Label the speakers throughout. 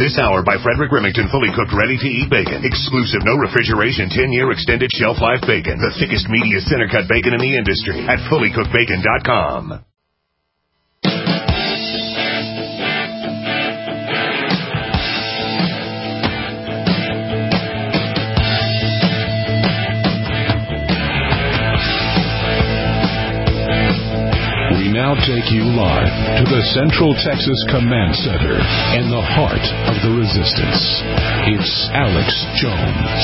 Speaker 1: This hour by Frederick Remington, fully cooked, ready-to-eat bacon. Exclusive, no refrigeration, 10-year extended shelf life bacon. The thickest, meatiest center-cut bacon in the industry at fullycookedbacon.com.
Speaker 2: Now take you live to the Central Texas Command Center in the heart of the resistance. It's Alex Jones.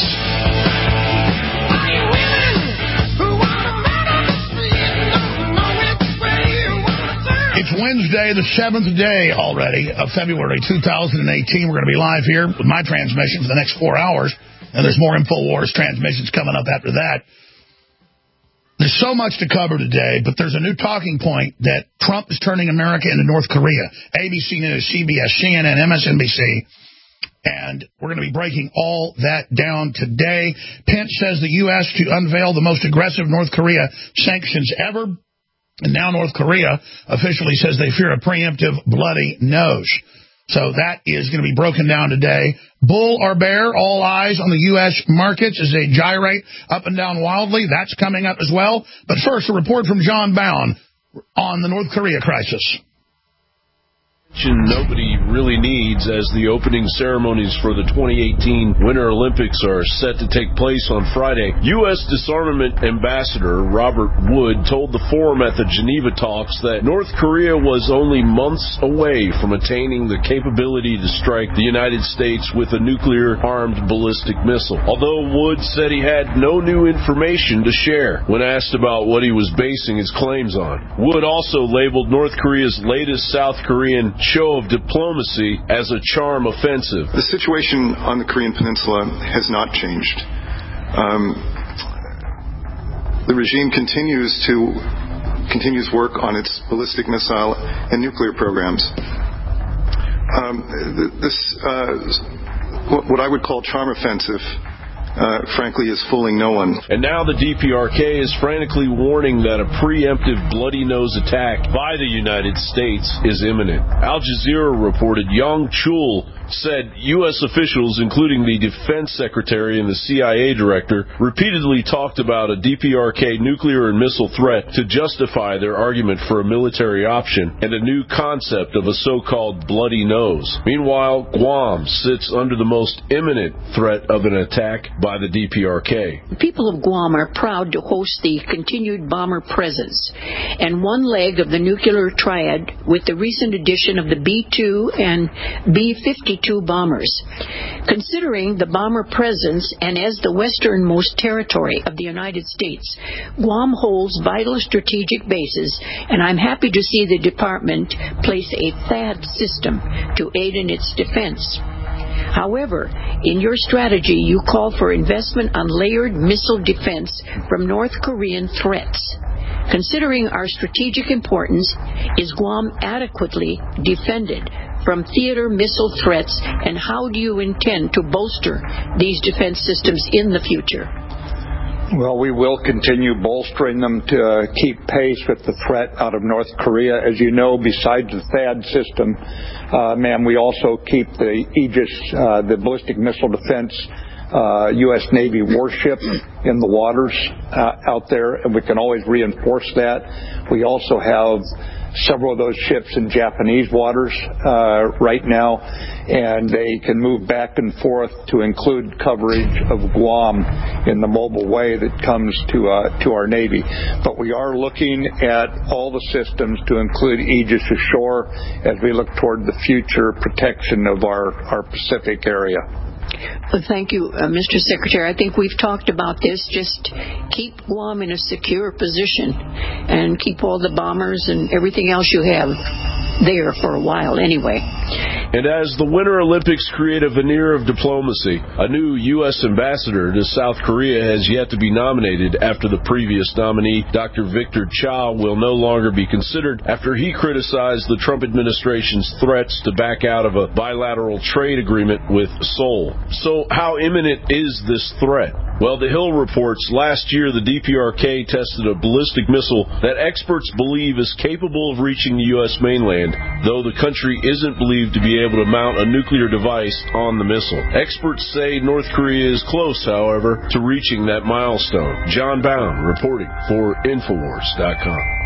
Speaker 3: It's Wednesday, the 7th day already of February 2018. We're going to be live here with my transmission for the next 4 hours. And there's more InfoWars transmissions coming up after that. There's so much to cover today, but there's a new talking point that Trump is turning America into North Korea. ABC News, CBS, CNN, MSNBC. And we're going to be breaking all that down today. Pence says the U.S. to unveil the most aggressive North Korea sanctions ever. And now North Korea officially says they fear a preemptive bloody nose. So that is going to be broken down today. Bull or bear, all eyes on the U.S. markets as they gyrate up and down wildly. That's coming up as well. But first, a report from John Bound on the North Korea crisis.
Speaker 4: Nobody really needs, as the opening ceremonies for the 2018 Winter Olympics are set to take place on Friday. U.S. Disarmament Ambassador Robert Wood told the forum at the Geneva talks that North Korea was only months away from attaining the capability to strike the United States with a nuclear-armed ballistic missile. Although Wood said he had no new information to share when asked about what he was basing his claims on. Wood also labeled North Korea's latest South Korean show of diplomacy as a charm offensive.
Speaker 5: The situation on the Korean Peninsula has not changed. The regime continues work on its ballistic missile and nuclear programs. What I would call charm offensive, frankly, is fooling no one.
Speaker 4: And now the DPRK is frantically warning that a preemptive bloody nose attack by the United States is imminent. Al Jazeera reported Young Chul said U.S. officials, including the Defense Secretary and the CIA Director, repeatedly talked about a DPRK nuclear and missile threat to justify their argument for a military option and a new concept of a so-called bloody nose. Meanwhile, Guam sits under the most imminent threat of an attack by the DPRK.
Speaker 6: The people of Guam are proud to host the continued bomber presence and one leg of the nuclear triad with the recent addition of the B-2 and B-52 bombers. Considering the bomber presence and as the westernmost territory of the United States, Guam holds vital strategic bases, and I'm happy to see the department place a THAAD system to aid in its defense. However, in your strategy, you call for investment on layered missile defense from North Korean threats. Considering our strategic importance, is Guam adequately defended from theater missile threats, and how do you intend to bolster these defense systems in the future?
Speaker 7: Well, we will continue bolstering them to keep pace with the threat out of North Korea. As you know, besides the THAAD system, we also keep the Aegis, the ballistic missile defense U.S. Navy warship in the waters out there, and we can always reinforce that. We also have several of those ships in Japanese waters right now, and they can move back and forth to include coverage of Guam in the mobile way that comes to our Navy. But we are looking at all the systems to include Aegis ashore as we look toward the future protection of our Pacific area.
Speaker 6: Well, thank you, Mr. Secretary. I think we've talked about this. Just keep Guam in a secure position and keep all the bombers and everything else you have there for a while anyway.
Speaker 4: And as the Winter Olympics create a veneer of diplomacy, a new U.S. ambassador to South Korea has yet to be nominated after the previous nominee, Dr. Victor Cha, will no longer be considered after he criticized the Trump administration's threats to back out of a bilateral trade agreement with Seoul. So how imminent is this threat? Well, The Hill reports last year the DPRK tested a ballistic missile that experts believe is capable of reaching the U.S. mainland, though the country isn't believed to be able to mount a nuclear device on the missile. Experts say North Korea is close, however, to reaching that milestone. John Bound reporting for Infowars.com.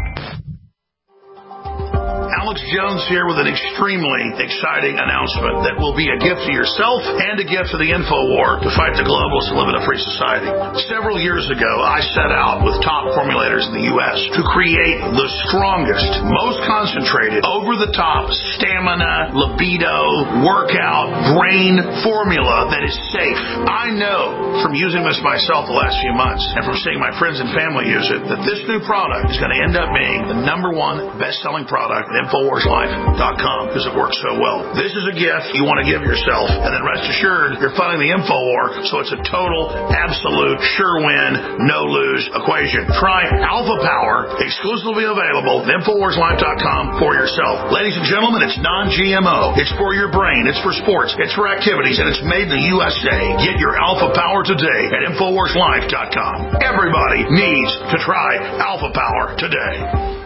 Speaker 3: Alex Jones here with an extremely exciting announcement that will be a gift to yourself and a gift to the InfoWar to fight the globalists and live in a free society. Several years ago, I set out with top formulators in the U.S. to create the strongest, most concentrated, over-the-top stamina, libido, workout, brain formula that is safe. I know from using this myself the last few months and from seeing my friends and family use it that this new product is going to end up being the #1 best-selling product at InfoWarsLife.com because it works so well. This is a gift you want to give yourself, and then rest assured you're funding the InfoWar, so it's a total, absolute, sure win, no-lose equation. Try Alpha Power, exclusively available at InfoWarsLife.com for yourself. Ladies and gentlemen, it's non-GMO. It's for your brain. It's for sports. It's for activities, and it's made in the USA. Get your Alpha Power today at InfoWarsLife.com. Everybody needs to try Alpha Power today.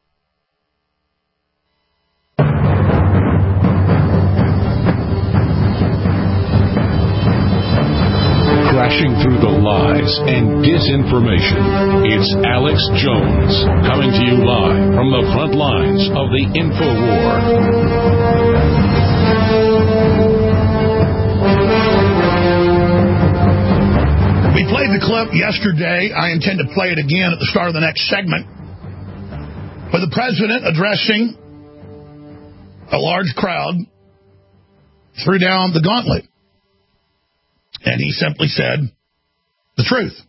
Speaker 2: Crashing through the lies and disinformation, it's Alex Jones, coming to you live from the front lines of the InfoWar.
Speaker 3: We played the clip yesterday. I intend to play it again at the start of the next segment, with the president addressing a large crowd, threw down the gauntlet. And he simply said the truth,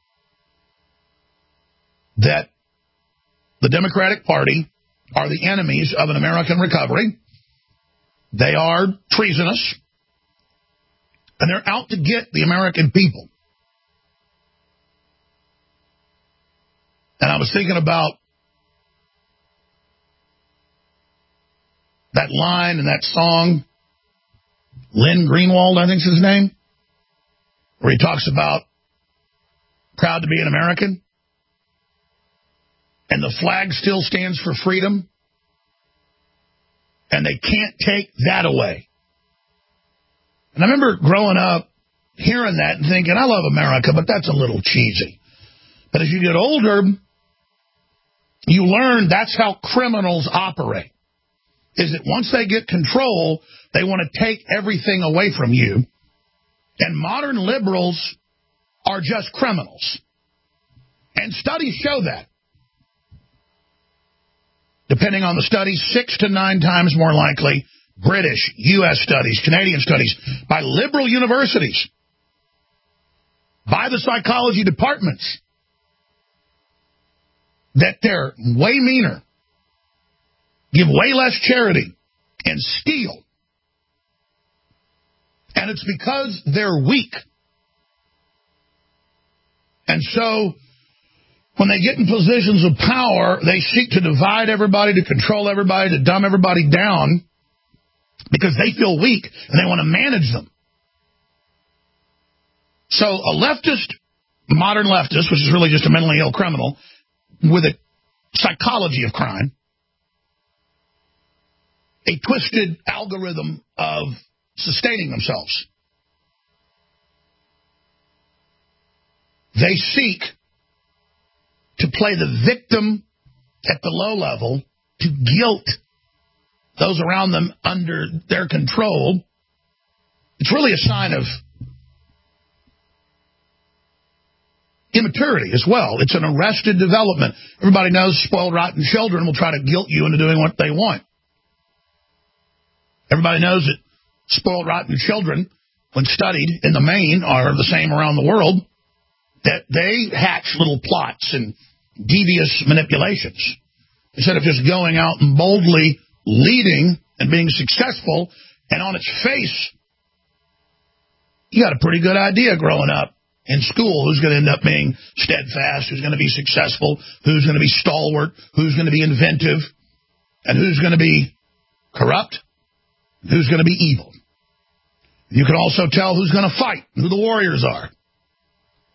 Speaker 3: that the Democratic Party are the enemies of an American recovery. They are treasonous, and they're out to get the American people. And I was thinking about that line in that song, Lynn Greenwald, I think is his name, where he talks about proud to be an American, and the flag still stands for freedom, and they can't take that away. And I remember growing up hearing that and thinking, I love America, but that's a little cheesy. But as you get older, you learn that's how criminals operate, is that once they get control, they want to take everything away from you. And modern liberals are just criminals. And studies show that. Depending on the study, 6 to 9 times more likely, British, U.S. studies, Canadian studies, by liberal universities, by the psychology departments, that they're way meaner, give way less charity, and steal. And it's because they're weak. And so, when they get in positions of power, they seek to divide everybody, to control everybody, to dumb everybody down, because they feel weak, and they want to manage them. So, a leftist, modern leftist, which is really just a mentally ill criminal, with a psychology of crime, a twisted algorithm of sustaining themselves. They seek to play the victim at the low level, to guilt those around them under their control. It's really a sign of immaturity as well. It's an arrested development. Everybody knows spoiled, rotten children will try to guilt you into doing what they want. Everybody knows that spoiled, rotten children, when studied in the main, are the same around the world, that they hatch little plots and devious manipulations. Instead of just going out and boldly leading and being successful, and on its face, you got a pretty good idea growing up in school who's going to end up being steadfast, who's going to be successful, who's going to be stalwart, who's going to be inventive, and who's going to be corrupt, who's going to be evil. You can also tell who's going to fight, who the warriors are.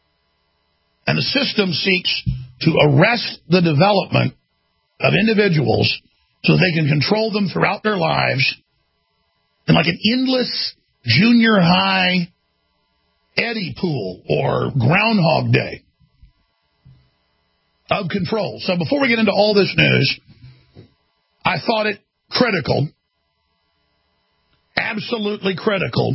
Speaker 3: And the system seeks to arrest the development of individuals so they can control them throughout their lives in like an endless junior high eddy pool or Groundhog Day of control. So before we get into all this news, I thought it critical, absolutely critical,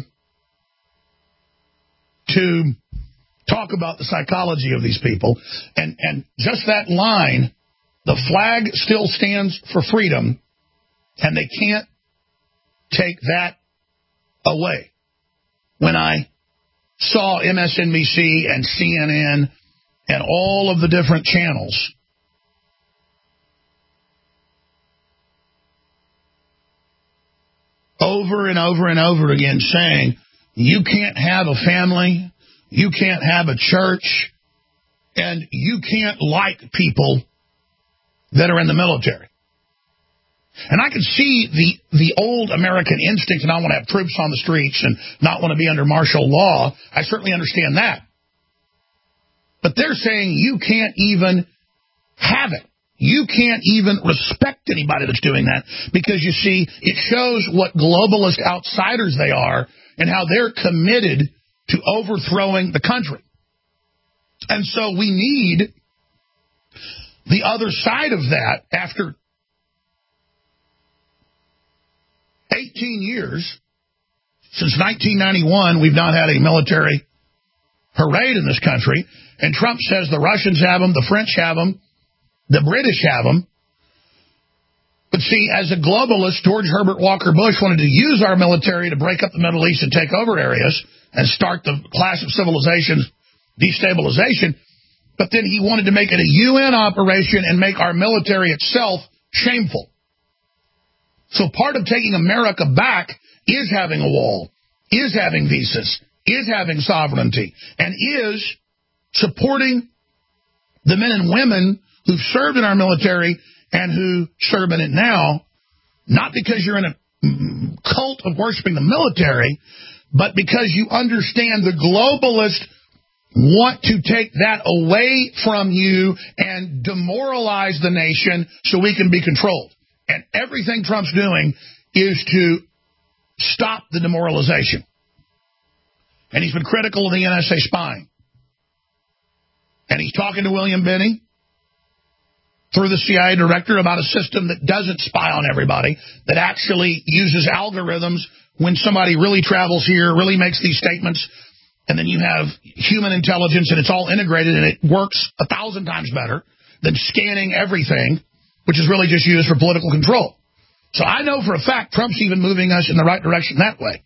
Speaker 3: to talk about the psychology of these people. And just that line, the flag still stands for freedom, and they can't take that away. When I saw MSNBC and CNN and all of the different channels over and over and over again saying, you can't have a family, you can't have a church, and you can't like people that are in the military. And I can see the old American instinct to not want to have troops on the streets and not want to be under martial law. I certainly understand that. But they're saying you can't even have it. You can't even respect anybody that's doing that because, you see, it shows what globalist outsiders they are and how they're committed to overthrowing the country. And so we need the other side of that. After 18 years, since 1991, we've not had a military parade in this country. And Trump says the Russians have them, the French have them, the British have them. But see, as a globalist, George Herbert Walker Bush wanted to use our military to break up the Middle East and take over areas and start the clash of civilizations destabilization. But then he wanted to make it a UN operation and make our military itself shameful. So part of taking America back is having a wall, is having visas, is having sovereignty, and is supporting the men and women who've served in our military and who serve in it now, not because you're in a cult of worshiping the military, but because you understand the globalists want to take that away from you and demoralize the nation so we can be controlled. And everything Trump's doing is to stop the demoralization. And he's been critical of the NSA spying. And he's talking to William Binney through the CIA director about a system that doesn't spy on everybody, that actually uses algorithms when somebody really travels here, really makes these statements, and then you have human intelligence and it's all integrated and it works 1,000 times better than scanning everything, which is really just used for political control. So I know for a fact Trump's even moving us in the right direction that way.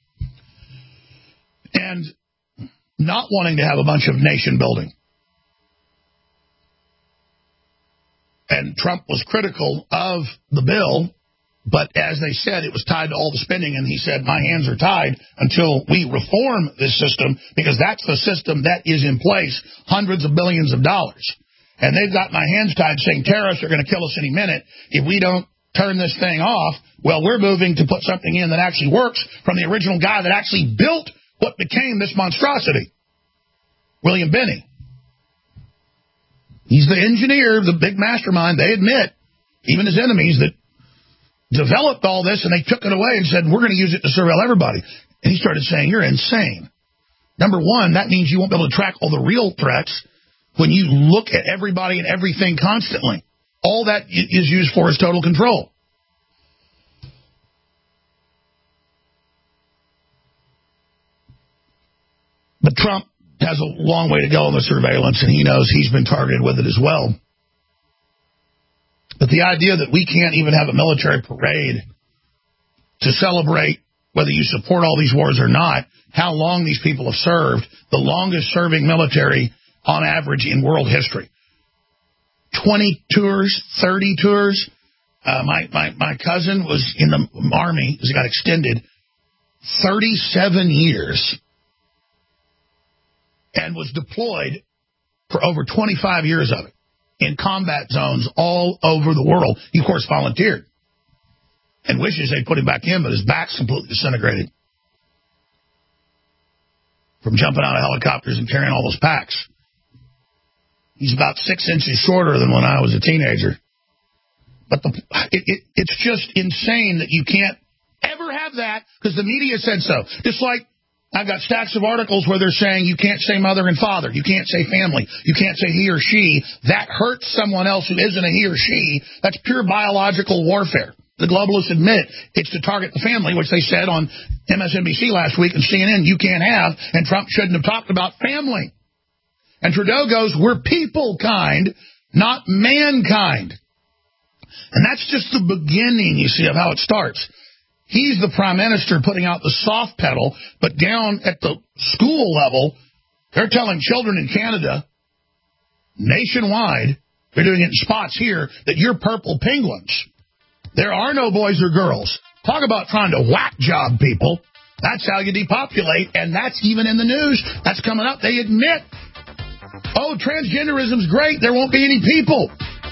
Speaker 3: And not wanting to have a bunch of nation building. And Trump was critical of the bill, but as they said, it was tied to all the spending, and he said, my hands are tied until we reform this system, because that's the system that is in place, hundreds of billions of dollars. And they've got my hands tied saying terrorists are going to kill us any minute if we don't turn this thing off. Well, we're moving to put something in that actually works from the original guy that actually built what became this monstrosity, William Binney. He's the engineer, the big mastermind. They admit, even his enemies, that developed all this, and they took it away and said, we're going to use it to surveil everybody. And he started saying, you're insane. Number one, that means you won't be able to track all the real threats when you look at everybody and everything constantly. All that is used for is total control. But Trump has a long way to go in the surveillance, and he knows he's been targeted with it as well. But the idea that we can't even have a military parade to celebrate whether you support all these wars or not, how long these people have served, the longest serving military on average in world history. 20 tours, 30 tours. My cousin was in the Army, he got extended, 37 years. And was deployed for over 25 years of it in combat zones all over the world. He, of course, volunteered and wishes they'd put him back in, but his back's completely disintegrated from jumping out of helicopters and carrying all those packs. He's about 6 inches shorter than when I was a teenager. But it's just insane that you can't ever have that because the media said so. Just like I've got stacks of articles where they're saying you can't say mother and father, you can't say family, you can't say he or she. That hurts someone else who isn't a he or she. That's pure biological warfare. The globalists admit it's to target the family, which they said on MSNBC last week and CNN you can't have, and Trump shouldn't have talked about family. And Trudeau goes, we're people kind, not mankind. And that's just the beginning, you see, of how it starts. He's the prime minister putting out the soft pedal, but down at the school level, they're telling children in Canada, nationwide, they're doing it in spots here, that you're purple penguins. There are no boys or girls. Talk about trying to whack job people. That's how you depopulate, and that's even in the news. That's coming up. They admit, oh, transgenderism's great. There won't be any people.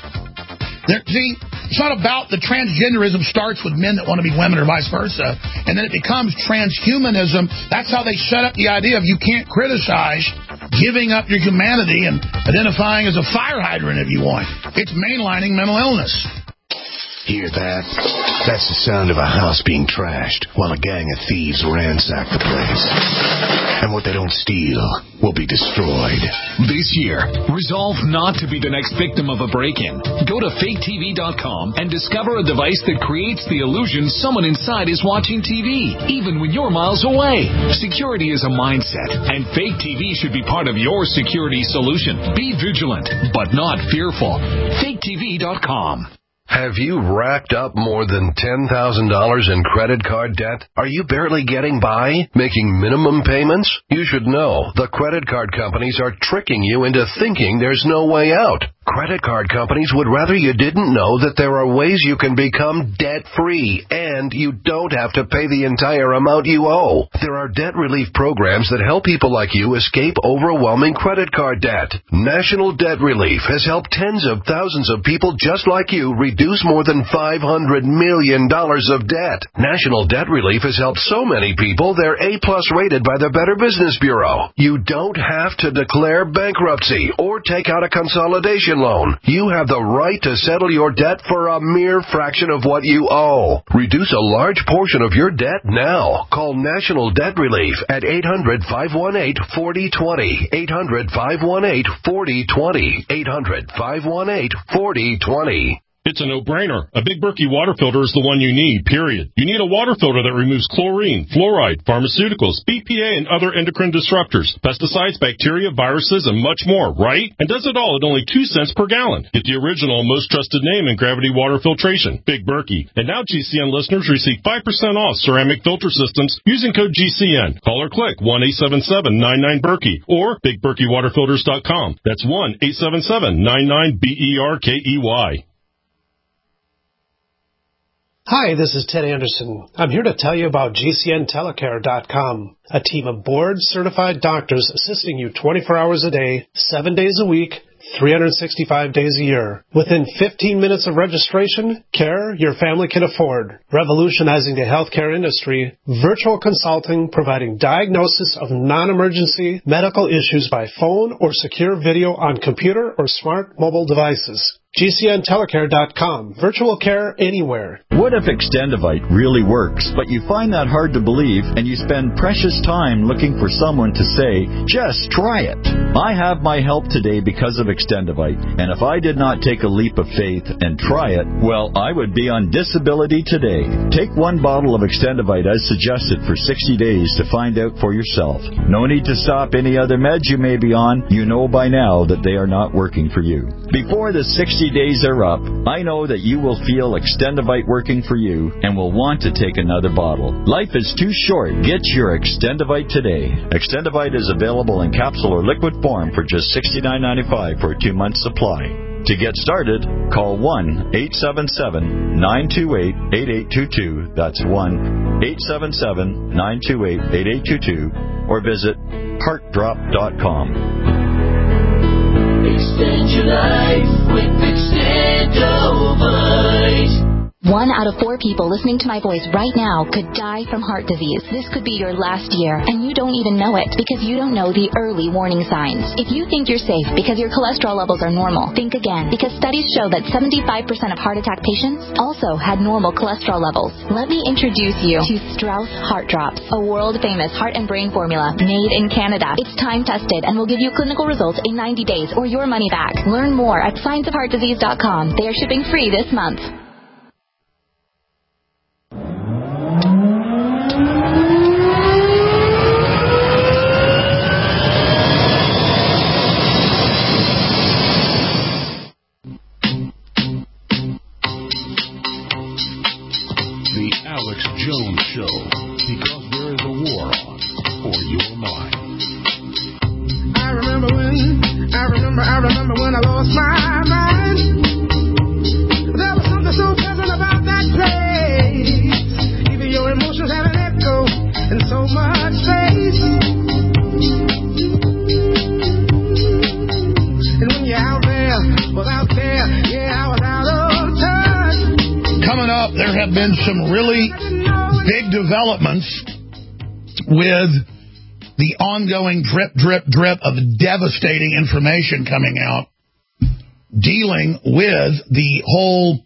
Speaker 3: See, it's not about the transgenderism starts with men that want to be women or vice versa, and then it becomes transhumanism. That's how they set up the idea of you can't criticize giving up your humanity and identifying as a fire hydrant if you want. It's mainlining mental illness.
Speaker 1: Hear that? That's the sound of a house being trashed while a gang of thieves ransack the place. And what they don't steal will be destroyed.
Speaker 2: This year, resolve not to be the next victim of a break-in. Go to faketv.com and discover a device that creates the illusion someone inside is watching TV, even when you're miles away. Security is a mindset, and Fake TV should be part of your security solution. Be vigilant, but not fearful. faketv.com.
Speaker 8: Have you racked up more than $10,000 in credit card debt? Are you barely getting by, making minimum payments? You should know the credit card companies are tricking you into thinking there's no way out. Credit card companies would rather you didn't know that there are ways you can become debt-free, and you don't have to pay the entire amount you owe. There are debt relief programs that help people like you escape overwhelming credit card debt. National Debt Relief has helped tens of thousands of people just like you reduce more than $500 million of debt. National Debt Relief has helped so many people they're A-plus rated by the Better Business Bureau. You don't have to declare bankruptcy or take out a consolidation loan. You have the right to settle your debt for a mere fraction of what you owe. Reduce a large portion of your debt now. Call National Debt Relief at 800-518-4020. 800-518-4020. 800-518-4020.
Speaker 9: It's a no-brainer. A Big Berkey water filter is the one you need, period. You need a water filter that removes chlorine, fluoride, pharmaceuticals, BPA, and other endocrine disruptors, pesticides, bacteria, viruses, and much more, right? And does it all at only 2 cents per gallon. Get the original, most trusted name in gravity water filtration, Big Berkey. And now GCN listeners receive 5% off ceramic filter systems using code GCN. Call or click 1-877-99-BERKEY or BigBerkeyWaterFilters.com. That's 1-877-99-BERKEY.
Speaker 10: Hi, this is Ted Anderson. I'm here to tell you about GCNTelecare.com, a team of board-certified doctors assisting you 24 hours a day, 7 days a week, 365 days a year. Within 15 minutes of registration, care your family can afford. Revolutionizing the healthcare industry, virtual consulting providing diagnosis of non-emergency medical issues by phone or secure video on computer or smart mobile devices. GCNTelecare.com. Virtual care anywhere.
Speaker 11: What if Extendivite really works, but you find that hard to believe and you spend precious time looking for someone to say, just try it? I have my help today because of Extendivite, and if I did not take a leap of faith and try it, well, I would be on disability today. Take 1 bottle of Extendivite as suggested for 60 days to find out for yourself. No need to stop any other meds you may be on. You know by now that they are not working for you. Before the 60 days are up, I know that you will feel Extendivite working for you and will want to take another bottle. Life is too short. Get your Extendivite today. Extendivite is available in capsule or liquid form for just $69.95 for a 2-month supply. To get started, call 1-877-928-8822. That's 1-877-928-8822. Or visit heartdrop.com.
Speaker 12: Extend your life with Extendovite. 1 out of 4 people listening to my voice right now could die from heart disease. This could be your last year, and you don't even know it because you don't know the early warning signs. If you think you're safe because your cholesterol levels are normal, think again, because studies show that 75% of heart attack patients also had normal cholesterol levels. Let me introduce you to Strauss Heart Drops, a world-famous heart and brain formula made in Canada. It's time-tested and will give you clinical results in 90 days or your money back. Learn more at scienceofheartdisease.com. They are shipping free this month.
Speaker 1: The Alex Jones Show, because there is a war on for your mind.
Speaker 13: I remember when I lost my mind. There was something so pleasant about that place. Even your emotions have an echo in so much space. And when you're out there, without care, yeah, I was out of touch.
Speaker 3: Coming up, there have been some really big developments with the ongoing drip, drip, drip of devastating information coming out dealing with the whole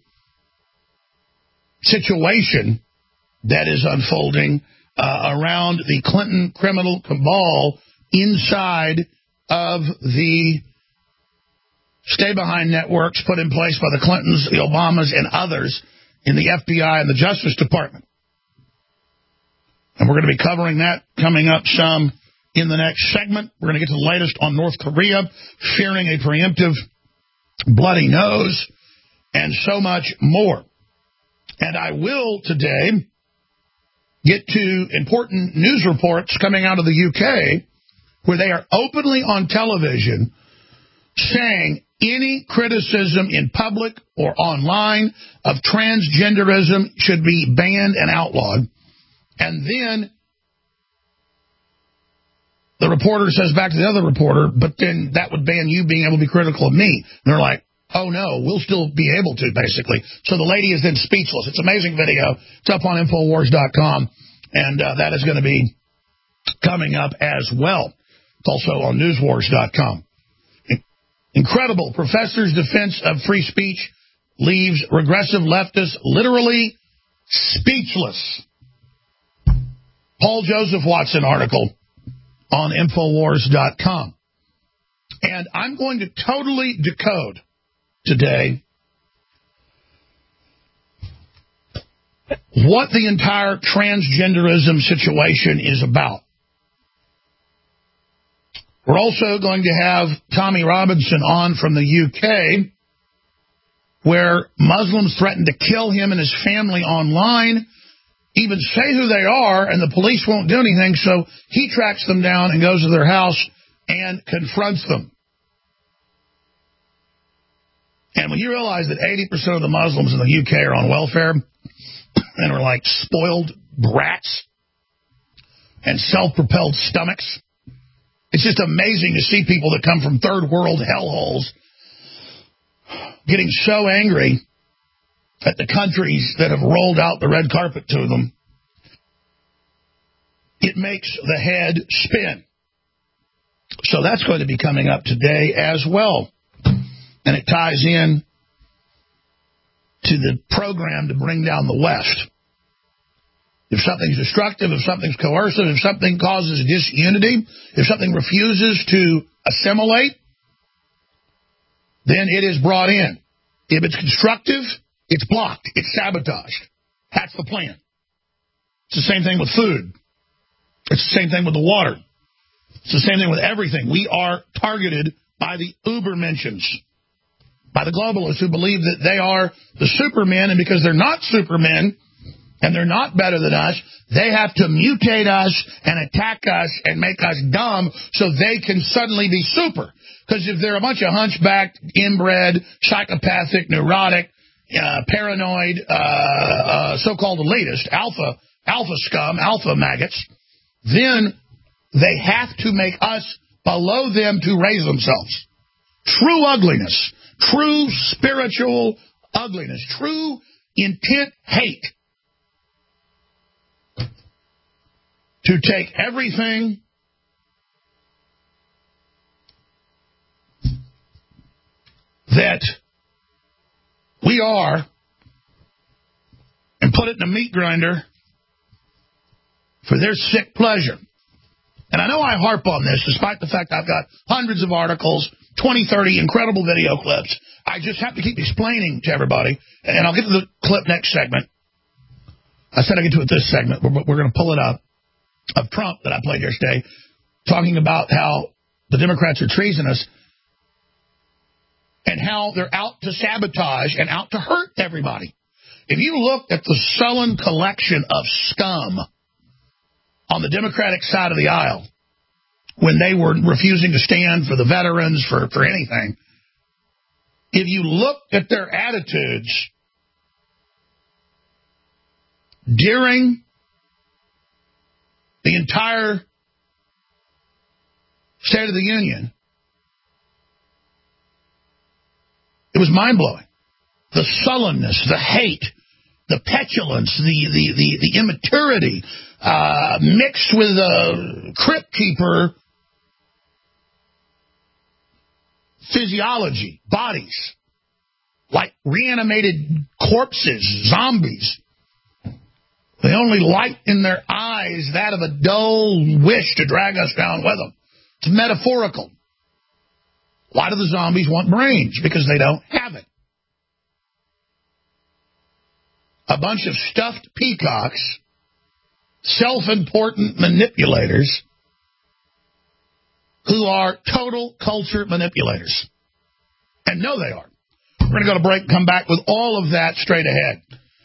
Speaker 3: situation that is unfolding around the Clinton criminal cabal inside of the stay-behind networks put in place by the Clintons, the Obamas, and others in the FBI and the Justice Department. And we're going to be covering that coming up some in the next segment. We're going to get to the latest on North Korea, fearing a preemptive bloody nose, and so much more. And I will today get to important news reports coming out of the UK where they are openly on television saying any criticism in public or online of transgenderism should be banned and outlawed. And then the reporter says back to the other reporter, but then that would ban you being able to be critical of me. And they're like, oh, no, we'll still be able to, basically. So the lady is then speechless. It's an amazing video. It's up on Infowars.com, and that is going to be coming up as well. It's also on Newswars.com. Incredible. Professor's defense of free speech leaves regressive leftists literally speechless. Paul Joseph Watson article on Infowars.com. And I'm going to totally decode today what the entire transgenderism situation is about. We're also going to have Tommy Robinson on from the UK, where Muslims threaten to kill him and his family online, even say who they are, and the police won't do anything, so he tracks them down and goes to their house and confronts them. And when you realize that 80% of the Muslims in the UK are on welfare and are like spoiled brats and self-propelled stomachs, it's just amazing to see people that come from third world hellholes getting so angry at the countries that have rolled out the red carpet to them. It makes the head spin. So that's going to be coming up today as well. And it ties in to the program to bring down the West. If something's destructive, if something's coercive, if something causes disunity, if something refuses to assimilate, then it is brought in. If it's constructive, it's blocked. It's sabotaged. That's the plan. It's the same thing with food. It's the same thing with the water. It's the same thing with everything. We are targeted by the Ubermenschens, by the globalists who believe that they are the supermen, and because they're not supermen, and they're not better than us, they have to mutate us and attack us and make us dumb so they can suddenly be super. Because if they're a bunch of hunchbacked, inbred, psychopathic, neurotic, paranoid, so-called elitist, alpha scum, alpha maggots, then they have to make us below them to raise themselves. True ugliness, true spiritual ugliness, true intent hate to take everything that we are and put it in a meat grinder for their sick pleasure. And I know I harp on this, despite the fact I've got hundreds of articles, 20, 30 incredible video clips. I just have to keep explaining to everybody, and I'll get to the clip next segment. I said I'd get to it this segment, but we're going to pull it up, of Trump that I played yesterday, talking about how the Democrats are treasonous and how they're out to sabotage and out to hurt everybody. If you look at the sullen collection of scum on the Democratic side of the aisle when they were refusing to stand for the veterans, for anything, if you look at their attitudes during the entire State of the Union, it was mind-blowing. The sullenness, the hate, the petulance, the immaturity, mixed with the crypt keeper physiology, bodies, like reanimated corpses, zombies. The only light in their eyes, that of a dull wish to drag us down with them. It's metaphorical. Why do the zombies want brains? Because they don't have it. A bunch of stuffed peacocks, self-important manipulators who are total culture manipulators. And know they are. We're going to go to break and come back with all of that straight ahead.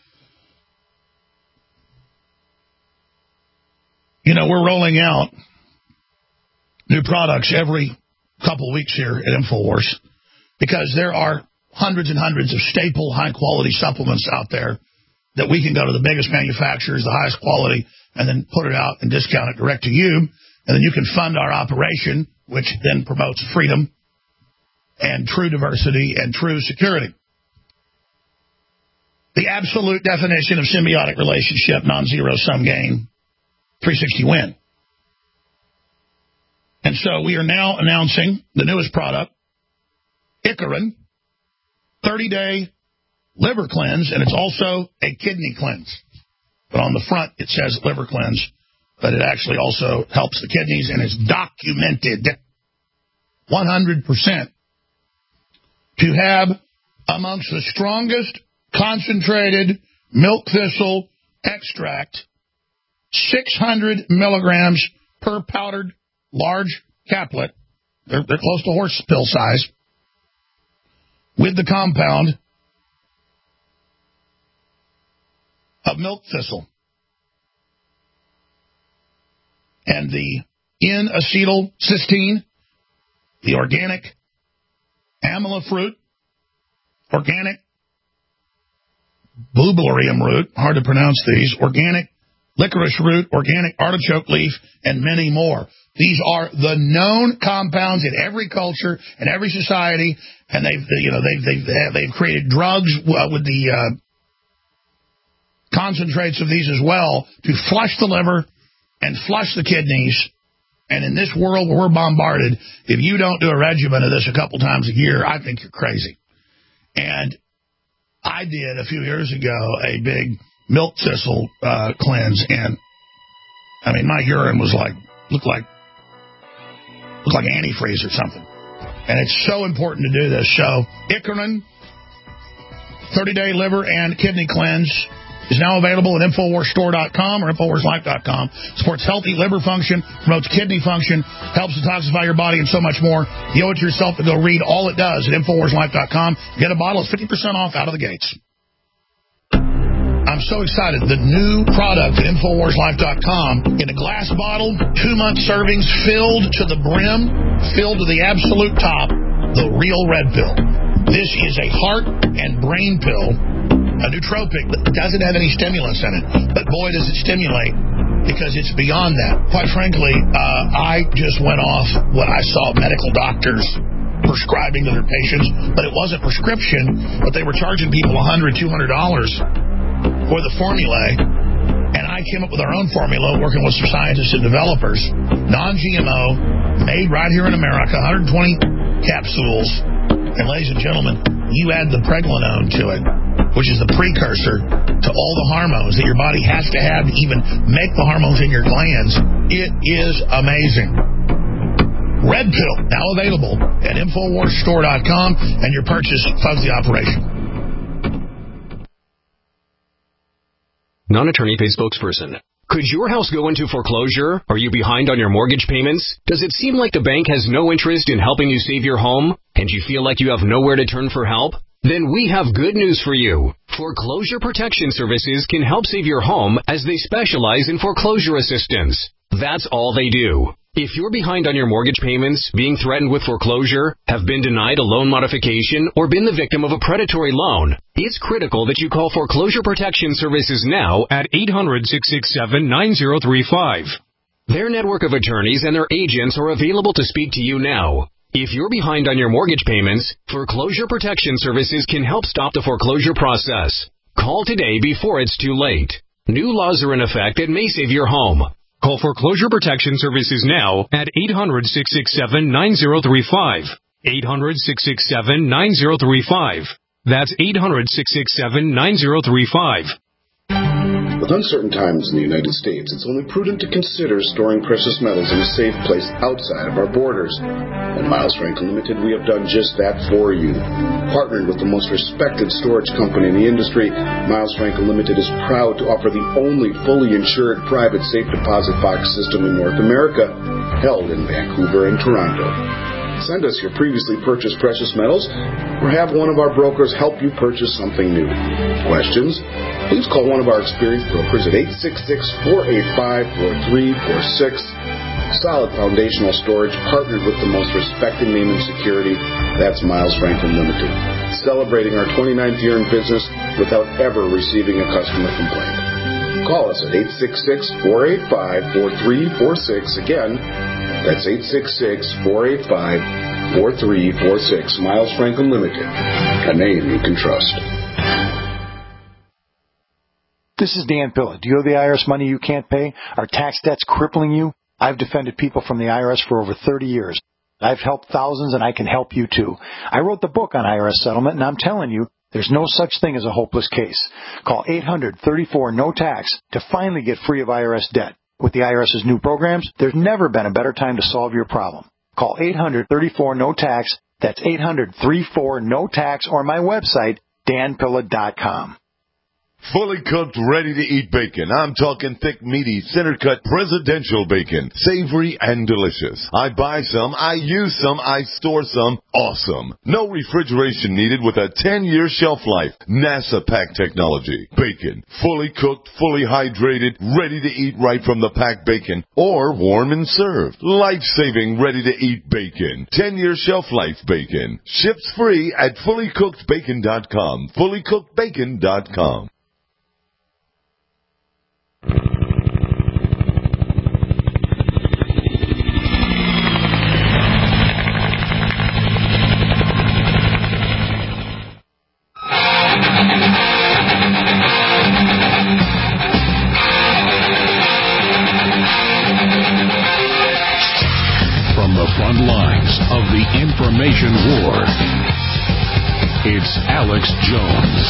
Speaker 3: You know, we're rolling out new products every couple of weeks here at InfoWars because there are hundreds and hundreds of staple high-quality supplements out there that we can go to the biggest manufacturers, the highest quality, and then put it out and discount it direct to you. And then you can fund our operation, which then promotes freedom and true diversity and true security. The absolute definition of symbiotic relationship, non-zero sum game, 360 win. And so we are now announcing the newest product, Icarin, 30-day liver cleanse, and it's also a kidney cleanse. But on the front, it says liver cleanse, but it actually also helps the kidneys, and it's documented 100% to have amongst the strongest concentrated milk thistle extract, 600 milligrams per powdered large caplet. They're close to horse pill size. With the compound of milk thistle and the N-acetylcysteine, the organic amla fruit, organic blueberryum root, hard to pronounce these, organic licorice root, organic artichoke leaf, and many more. These are the known compounds in every culture and every society, and they've created drugs with the concentrates of these as well to flush the liver and flush the kidneys. And in this world where we're bombarded, if you don't do a regimen of this a couple times a year, I think you're crazy. And I did a few years ago a big milk thistle cleanse, and I mean my urine was looked like antifreeze or something. And it's so important to do this. So Icarin 30-day liver and kidney cleanse is now available at InfoWarsStore.com or InfoWarsLife.com. Supports healthy liver function, promotes kidney function, helps detoxify your body, and so much more. You owe it to yourself to go read all it does at InfoWarsLife.com. Get a bottle. It's 50% off out of the gates. I'm so excited. The new product at InfoWarsLife.com in a glass bottle, 2-month servings filled to the brim, filled to the absolute top, the Real Red Pill. This is a heart and brain pill, a nootropic that doesn't have any stimulants in it. But boy, does it stimulate, because it's beyond that. Quite frankly, I just went off what I saw medical doctors prescribing to their patients, but it wasn't prescription, but they were charging people $100, $200 for the formulae. And I came up with our own formula, working with some scientists and developers, non-GMO, made right here in America, 120 capsules. And ladies and gentlemen, you add the pregnenolone to it, which is the precursor to all the hormones that your body has to have to even make the hormones in your glands. It is amazing. Red Pill, now available at InfoWarsStore.com, and your purchase funds the operation.
Speaker 14: Non-attorney paid spokesperson. Could your house go into foreclosure? Are you behind on your mortgage payments? Does it seem like the bank has no interest in helping you save your home, and you feel like you have nowhere to turn for help? Then we have good news for you. Foreclosure Protection Services can help save your home as they specialize in foreclosure assistance. That's all they do. If you're behind on your mortgage payments, being threatened with foreclosure, have been denied a loan modification, or been the victim of a predatory loan, it's critical that you call Foreclosure Protection Services now at 800-667-9035. Their network of attorneys and their agents are available to speak to you now. If you're behind on your mortgage payments, Foreclosure Protection Services can help stop the foreclosure process. Call today before it's too late. New laws are in effect that may save your home. Call Foreclosure Protection Services now at 800-667-9035. 800-667-9035. That's 800-667-9035.
Speaker 15: With uncertain times in the United States, it's only prudent to consider storing precious metals in a safe place outside of our borders. At Miles Franklin Limited, we have done just that for you. Partnered with the most respected storage company in the industry, Miles Franklin Limited is proud to offer the only fully insured private safe deposit box system in North America, held in Vancouver and Toronto. Send us your previously purchased precious metals or have one of our brokers help you purchase something new. Questions? Please call one of our experienced brokers at 866-485-4346. Solid foundational storage partnered with the most respected name in security. That's Miles Franklin Limited. Celebrating our 29th year in business without ever receiving a customer complaint. Call us at 866-485-4346. Again, that's 866-485-4346. Miles Franklin Limited, a name you can trust.
Speaker 16: This is Dan Pilla. Do you owe the IRS money you can't pay? Are tax debts crippling you? I've defended people from the IRS for over 30 years. I've helped thousands, and I can help you too. I wrote the book on IRS settlement, and I'm telling you, there's no such thing as a hopeless case. Call 800-34-NO-TAX to finally get free of IRS debt. With the IRS's new programs, there's never been a better time to solve your problem. Call 800-34-NO-TAX. That's 800-34-NO-TAX, or my website, danpilla.com.
Speaker 17: Fully cooked, ready-to-eat bacon. I'm talking thick, meaty, center-cut presidential bacon. Savory and delicious. I buy some, I use some, I store some. Awesome. No refrigeration needed with a 10-year shelf life. NASA pack technology. Bacon. Fully cooked, fully hydrated, ready to eat right from the packed bacon. Or warm and served. Life-saving, ready-to-eat bacon. 10-year shelf life bacon. Ships free at fullycookedbacon.com. Fullycookedbacon.com.
Speaker 1: Front lines of the information war. It's Alex Jones.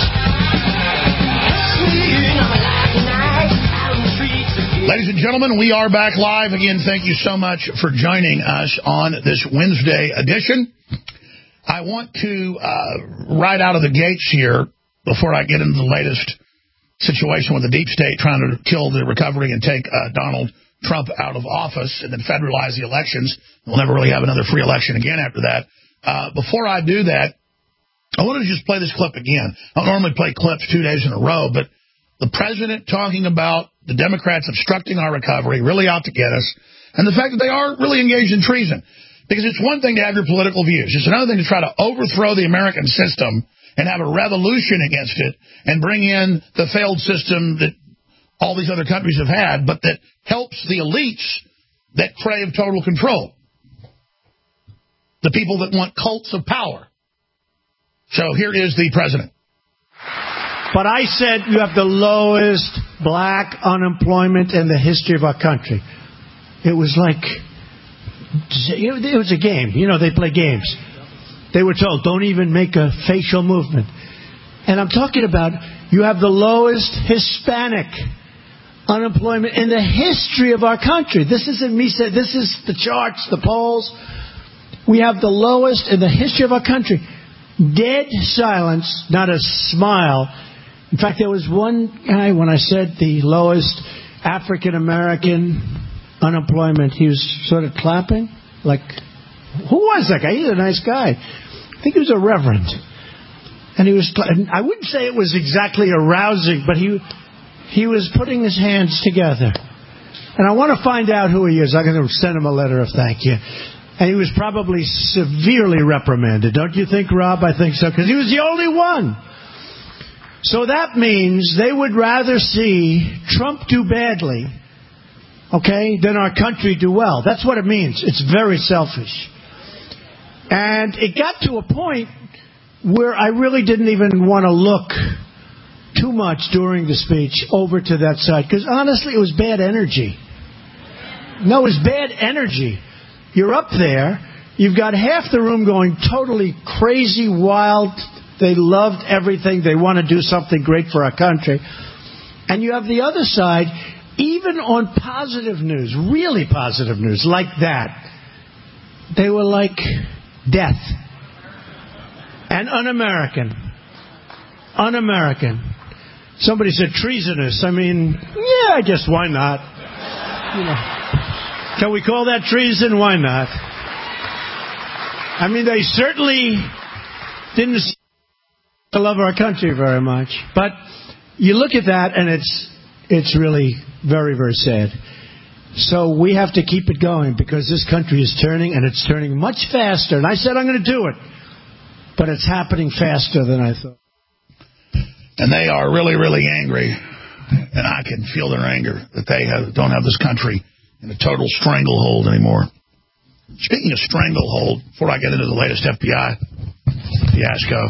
Speaker 3: Ladies and gentlemen, we are back live again. Thank you so much for joining us on this Wednesday edition. I want to, right out of the gates here, before I get into the latest situation with the deep state trying to kill the recovery and take Donald Trump out of office and then federalize the elections. We'll never really have another free election again after that. Before I do that, I want to just play this clip again. I don't normally play clips 2 days in a row, but the president talking about the Democrats obstructing our recovery really out to get us, and the fact that they are really engaged in treason. Because it's one thing to have your political views. It's another thing to try to overthrow the American system and have a revolution against it and bring in the failed system that all these other countries have had, but that helps the elites that crave total control. the people that want cults of power. So here is the president.
Speaker 18: But I said you have the lowest black unemployment in the history of our country. It was like, it was a game. You know, they play games. They were told, don't even make a facial movement. And I'm talking about, you have the lowest Hispanic unemployment in the history of our country. This isn't me saying, this is the charts, the polls. We have the lowest in the history of our country. Dead silence, not a smile. In fact, there was one guy, when I said the lowest African-American unemployment, he was sort of clapping. Like, who was that guy? He's a nice guy. I think he was a reverend. And he was, I wouldn't say it was exactly arousing, but he was putting his hands together. And I want to find out who he is. I'm going to send him a letter of thank you. And he was probably severely reprimanded. Don't you think, Rob? I think so, because he was the only one. So that means they would rather see Trump do badly, okay, than our country do well. That's what it means. It's very selfish. And it got to a point where I really didn't even want to look too much during the speech over to that side, because honestly, it was bad energy. No, it was bad energy. You're up there. You've got half the room going totally crazy, wild. They loved everything. They want to do something great for our country. And you have the other side, even on positive news, really positive news, like that, they were like death. And un-American. Un-American. Somebody said treasonous. I mean, yeah, I guess why not? You know, can we call that treason? Why not? I mean, they certainly didn't love our country very much. But you look at that, and it's really very, very sad. So we have to keep it going, because this country is turning, and it's turning much faster. And I said I'm going to do it. But it's happening faster than I thought.
Speaker 3: And they are really, really angry. And I can feel their anger that they don't have this country in a total stranglehold anymore. Speaking of stranglehold, before I get into the latest FBI fiasco,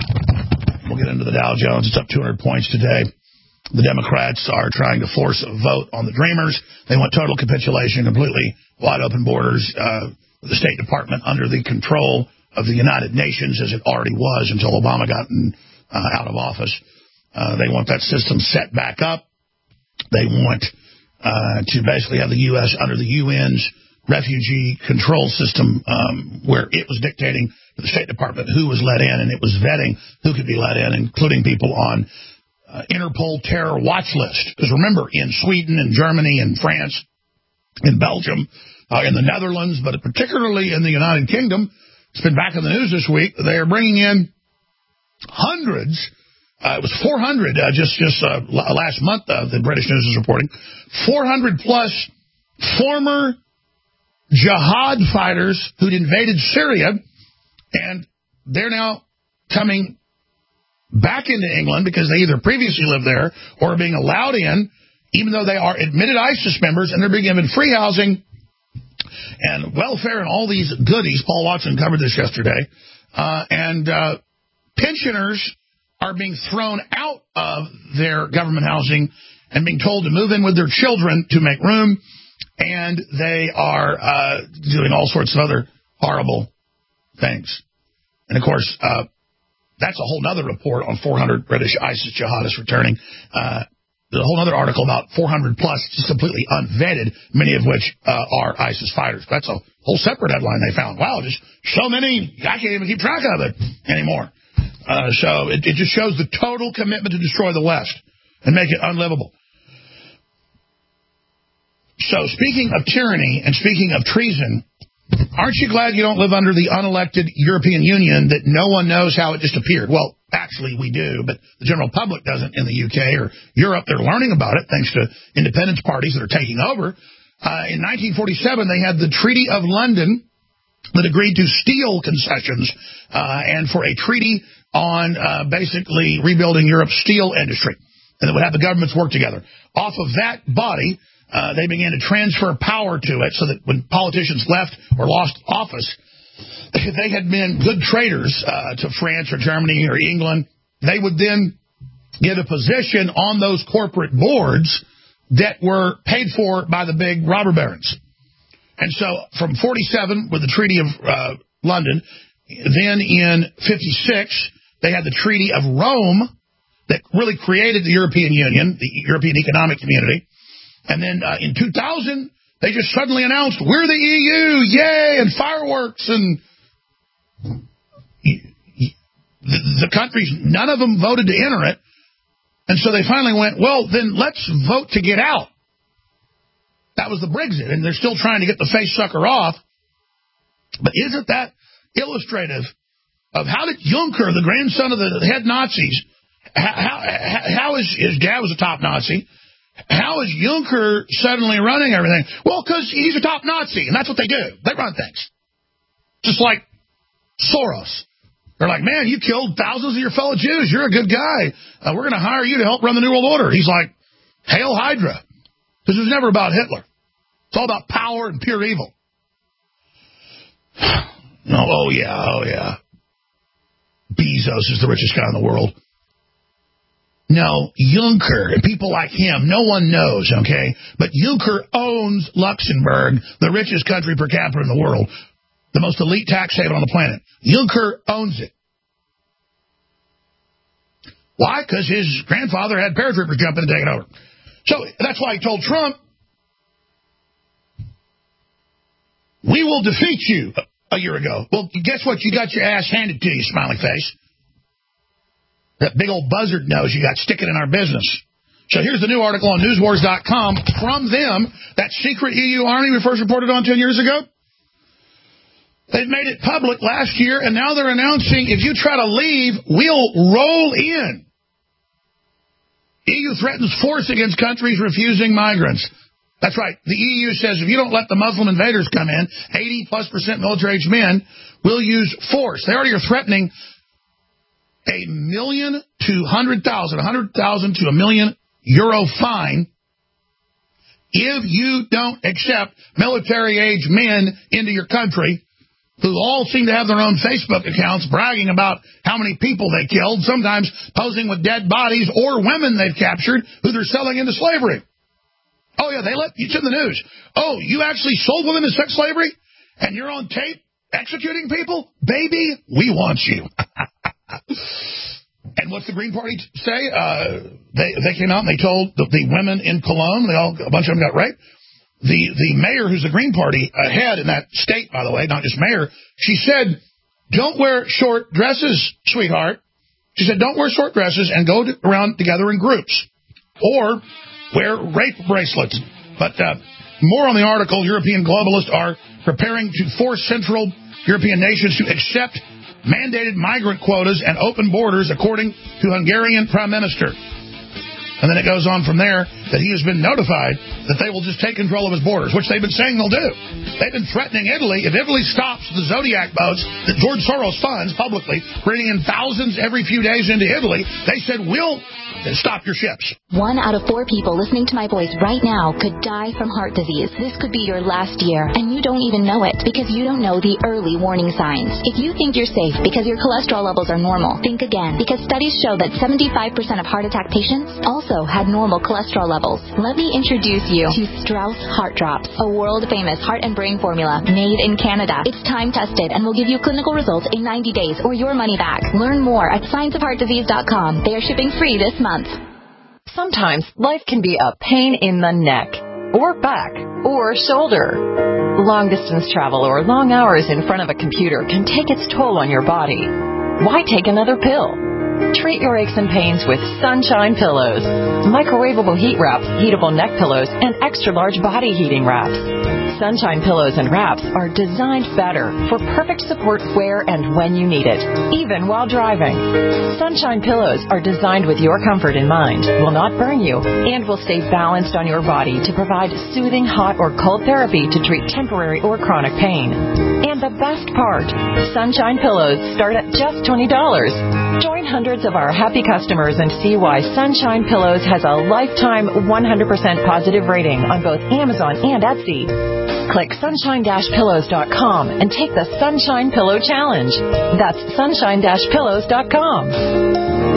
Speaker 3: we'll get into the Dow Jones. It's up 200 points today. The Democrats are trying to force a vote on the Dreamers. They want total capitulation, completely wide open borders, the State Department under the control of the United Nations, as it already was until Obama got out of office. They want that system set back up. They want to basically have the U.S. under the UN's refugee control system, where it was dictating to the State Department who was let in, and it was vetting who could be let in, including people on Interpol terror watch list. Because remember, in Sweden and Germany and France, in Belgium, in the Netherlands, but particularly in the United Kingdom, it's been back in the news this week. They are bringing in hundreds. It was 400 just last month. The British News is reporting 400 plus former jihad fighters who'd invaded Syria, and they're now coming back into England because they either previously lived there or are being allowed in, even though they are admitted ISIS members, and they're being given free housing and welfare and all these goodies. Paul Watson covered this yesterday. And pensioners are being thrown out of their government housing and being told to move in with their children to make room. And they are doing all sorts of other horrible things. And, of course, that's a whole other report on 400 British ISIS jihadists returning. There's a whole other article about 400 plus, just completely unvetted, many of which are ISIS fighters. That's a whole separate headline they found. Wow, just so many, I can't even keep track of it anymore. So it just shows the total commitment to destroy the West and make it unlivable. So speaking of tyranny and speaking of treason, aren't you glad you don't live under the unelected European Union that no one knows how it just appeared? Well, actually we do, but the general public doesn't in the UK or Europe. They're learning about it thanks to independence parties that are taking over. In 1947, they had the Treaty of London that agreed to steel concessions and for a treaty on basically rebuilding Europe's steel industry. And it would have the governments work together. Off of that body, they began to transfer power to it so that when politicians left or lost office, they had been good traders to France or Germany or England, they would then get a position on those corporate boards that were paid for by the big robber barons. And so from 47 with the Treaty of London, then in 56 they had the Treaty of Rome that really created the European Union, the European Economic Community. And then in 2000 they just suddenly announced, we're the EU, yay, and fireworks, and the countries, none of them voted to enter it. And so they finally went, well, then let's vote to get out. That was the Brexit, and they're still trying to get the face sucker off. But isn't that illustrative of how did Juncker, the grandson of the head Nazis, how is his dad was a top Nazi, how is Juncker suddenly running everything? Well, because he's a top Nazi, and that's what they do. They run things. Just like Soros. They're like, man, you killed thousands of your fellow Jews. You're a good guy. We're going to hire you to help run the New World Order. He's like, Hail Hydra. Because it was never about Hitler. It's all about power and pure evil. Oh, yeah. Bezos is the richest guy in the world. No, Juncker and people like him, no one knows, okay? But Juncker owns Luxembourg, the richest country per capita in the world, the most elite tax haven on the planet. Juncker owns it. Why? Because his grandfather had paratroopers jump in and take it over. So that's why he told Trump, we will defeat you a year ago. Well, guess what? You got your ass handed to you, smiley face. That big old buzzard nose you got sticking in our business. So here's the new article on newswars.com from them, that secret EU army we first reported on 10 years ago. They've made it public last year, and now they're announcing if you try to leave, we'll roll in. EU threatens force against countries refusing migrants. That's right. The EU says if you don't let the Muslim invaders come in, 80+% military-aged men will use force. They already are threatening $1 million to $100,000 to €1 million fine if you don't accept military-aged men into your country who all seem to have their own Facebook accounts bragging about how many people they killed, sometimes posing with dead bodies or women they've captured who they're selling into slavery. Oh, yeah, it's in the news. Oh, you actually sold women to sex slavery? And you're on tape executing people? Baby, we want you. And what's the Green Party say? They came out and they told the women in Cologne, a bunch of them got raped. The mayor, who's the Green Party head in that state, by the way, not just mayor, she said, don't wear short dresses, sweetheart. She said, don't wear short dresses and go around together in groups. Or wear rape bracelets. But more on the article, European globalists are preparing to force Central European nations to accept mandated migrant quotas and open borders, according to Hungarian Prime Minister. And then it goes on from there that he has been notified that they will just take control of his borders, which they've been saying they'll do. They've been threatening Italy. If Italy stops the Zodiac boats that George Soros funds publicly, bringing in thousands every few days into Italy, they said, we'll stop your ships.
Speaker 12: 1 out of 4 people listening to my voice right now could die from heart disease. This could be your last year, and you don't even know it because you don't know the early warning signs. If you think you're safe because your cholesterol levels are normal, think again, because studies show that 75% of heart attack patients also had normal cholesterol levels. Let me introduce you to Strauss Heart Drops, a world-famous heart and brain formula made in Canada. It's time-tested and will give you clinical results in 90 days or your money back. Learn more at scienceofheartdisease.com. They are shipping free this month.
Speaker 19: Sometimes life can be a pain in the neck, or back, or shoulder. Long-distance travel or long hours in front of a computer can take its toll on your body. Why take another pill? Treat your aches and pains with Sunshine Pillows. Microwavable heat wraps, heatable neck pillows, and extra-large body heating wraps. Sunshine Pillows and wraps are designed better for perfect support where and when you need it, even while driving. Sunshine Pillows are designed with your comfort in mind, will not burn you, and will stay balanced on your body to provide soothing hot or cold therapy to treat temporary or chronic pain. And the best part, Sunshine Pillows start at just $20. Join hundreds of our happy customers and see why Sunshine Pillows has a lifetime 100% positive rating on both Amazon and Etsy. Click sunshine-pillows.com and take the Sunshine Pillow Challenge. That's sunshine-pillows.com.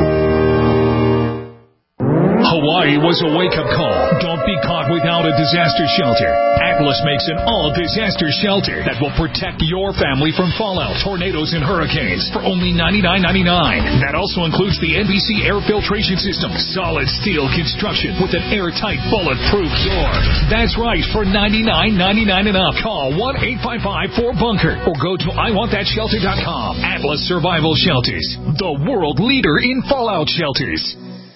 Speaker 2: Hawaii was a wake-up call. Don't be caught without a disaster shelter. Atlas makes an all-disaster shelter that will protect your family from fallout, tornadoes, and hurricanes for only $99.99. That also includes the NBC air filtration system, solid steel construction with an airtight, bulletproof door. That's right, for $99.99 and up. Call 1-855-4BUNKER or go to IWantThatShelter.com. Atlas Survival Shelters, the world leader in fallout shelters.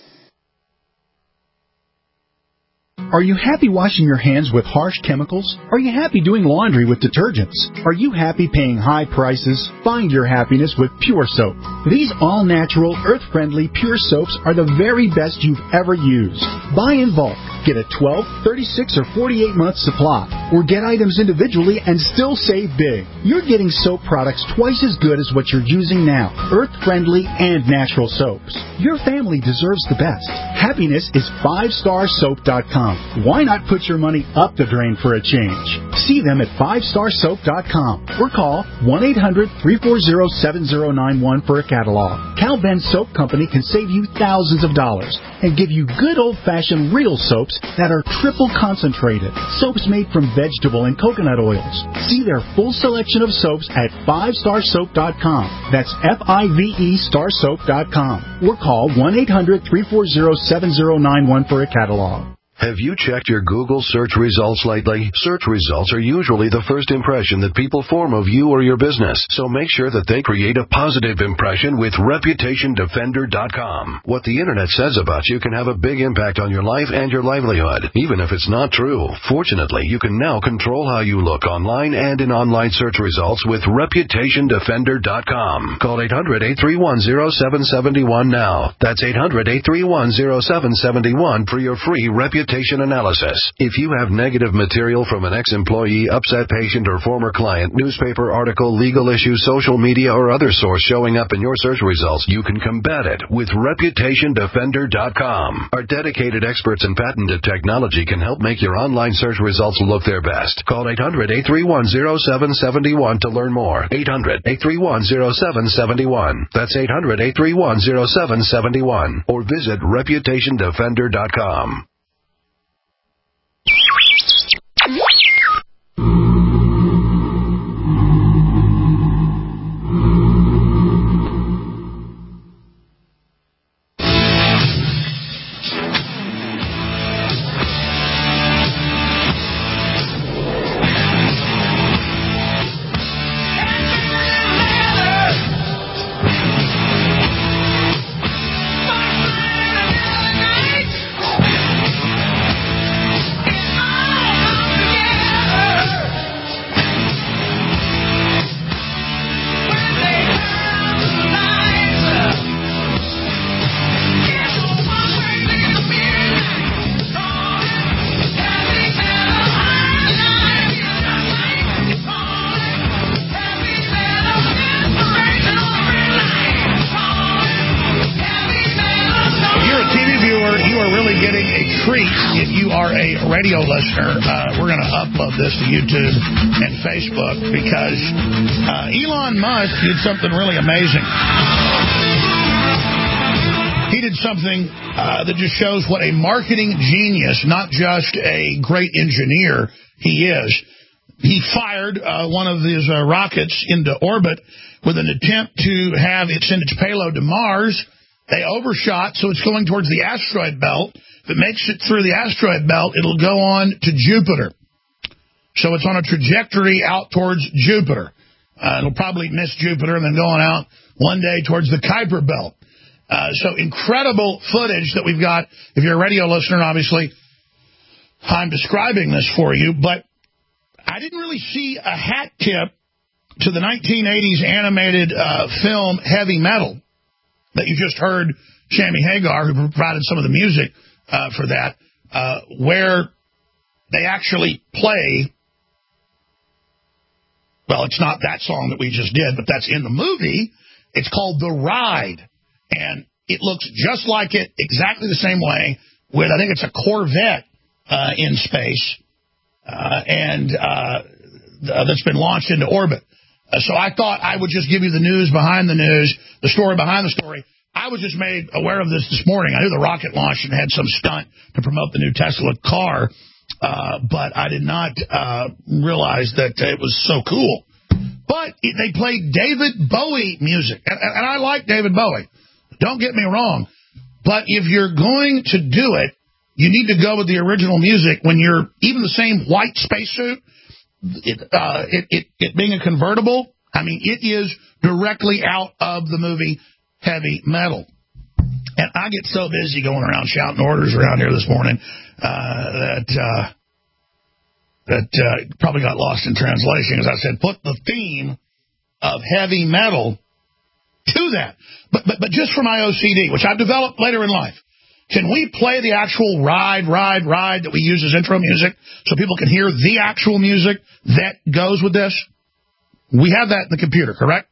Speaker 20: Are you happy washing your hands with harsh chemicals? Are you happy doing laundry with detergents? Are you happy paying high prices? Find your happiness with Pure Soap. These all-natural, earth-friendly Pure Soaps are the very best you've ever used. Buy in bulk. Get a 12, 36, or 48-month supply. Or get items individually and still save big. You're getting soap products twice as good as what you're using now. Earth-friendly and natural soaps. Your family deserves the best. Happiness is 5starsoap.com. Why not put your money up the drain for a change? See them at 5starsoap.com or call 1-800-340-7091 for a catalog. Cal Ben Soap Company can save you thousands of dollars and give you good old-fashioned real soaps that are triple concentrated. Soaps made from vegetable and coconut oils. See their full selection of soaps at 5starsoap.com. That's F-I-V-E starsoap.com or call 1-800-340-7091 for a catalog.
Speaker 8: Have you checked your Google search results lately? Search results are usually the first impression that people form of you or your business, so make sure that they create a positive impression with ReputationDefender.com. What the Internet says about you can have a big impact on your life and your livelihood, even if it's not true. Fortunately, you can now control how you look online and in online search results with ReputationDefender.com. Call 800-831-0771 now. That's 800-831-0771 for your free reputation analysis. If you have negative material from an ex-employee, upset patient, or former client, newspaper article, legal issue, social media, or other source showing up in your search results, you can combat it with ReputationDefender.com. Our dedicated experts in patented technology can help make your online search results look their best. Call 800-831-0771 to learn more. 800-831-0771. That's 800-831-0771. Or visit ReputationDefender.com.
Speaker 3: Radio listener, we're going to upload this to YouTube and Facebook because Elon Musk did something really amazing. He did something that just shows what a marketing genius, not just a great engineer, he is. He fired one of his rockets into orbit with an attempt to have it send its payload to Mars. They overshot, so it's going towards the asteroid belt. If it makes it through the asteroid belt, it'll go on to Jupiter. So it's on a trajectory out towards Jupiter. It'll probably miss Jupiter and then go on out one day towards the Kuiper belt. So incredible footage that we've got. If you're a radio listener, obviously, I'm describing this for you. But I didn't really see a hat tip to the 1980s animated film Heavy Metal that you just heard Sammy Hagar, who provided some of the music for that, where they actually play, well, it's not that song that we just did, but that's in the movie. It's called The Ride, and it looks just like it, exactly the same way, with, I think it's a Corvette in space, that's been launched into orbit. So I thought I would just give you the news behind the news, the story behind the story. I was just made aware of this morning. I knew the rocket launched and had some stunt to promote the new Tesla car, but I did not realize that it was so cool. But they played David Bowie music, and I like David Bowie. Don't get me wrong. But if you're going to do it, you need to go with the original music when you're even the same white spacesuit. It being a convertible, I mean, it is directly out of the movie Heavy Metal. And I get so busy going around shouting orders around here this morning that probably got lost in translation. As I said, put the theme of Heavy Metal to that. But just for my OCD, which I've developed later in life, can we play the actual ride that we use as intro music so people can hear the actual music that goes with this? We have that in the computer, correct?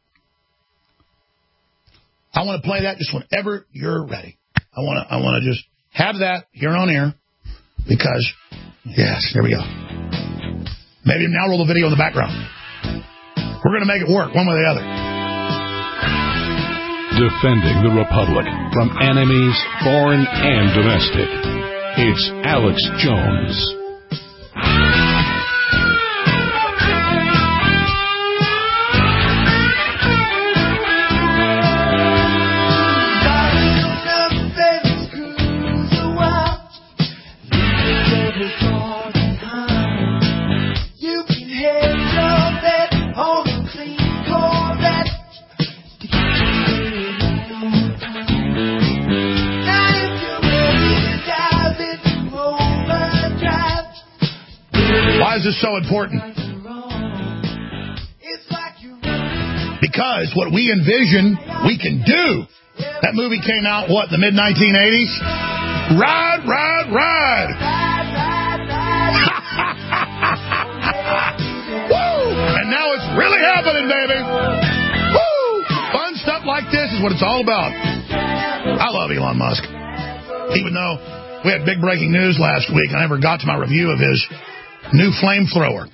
Speaker 3: I want to play that just whenever you're ready. I want to just have that here on air because, yes, here we go. Maybe now roll the video in the background. We're going to make it work one way or the other.
Speaker 21: Defending the Republic from enemies, foreign and domestic. It's Alex Jones.
Speaker 3: Why is this so important? Because what we envision, we can do. That movie came out, what, in the mid-1980s? Ride, ride, ride. Woo! And now it's really happening, baby. Woo! Fun stuff like this is what it's all about. I love Elon Musk. Even though we had big breaking news last week, I never got to my review of his new flamethrower.